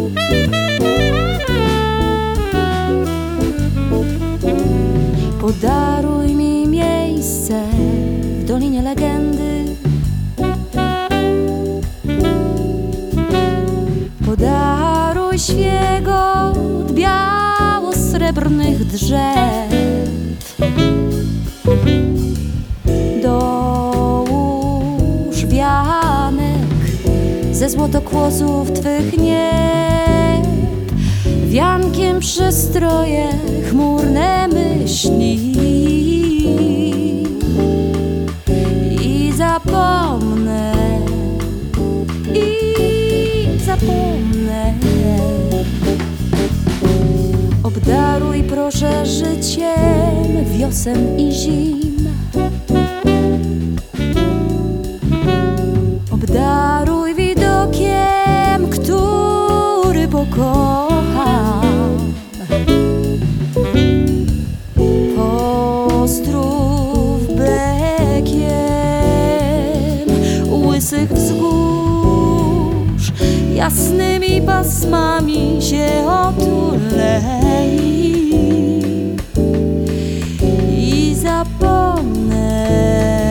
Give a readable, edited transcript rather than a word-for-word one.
Podaruj mi miejsce w Dolinie Legendy. Podaruj świegot biało-srebrnych drzew. Dołóż wianek ze złotokłosów twych nieb. Wiankiem przestroje chmurne myśli i zapomnę, Obdaruj proszę życiem wiosen i zim. Obdaruj widokiem, który pokocham. Pozdrów bekiem łysych wzgórz, jasnymi pasmami się otulej i zapomnę.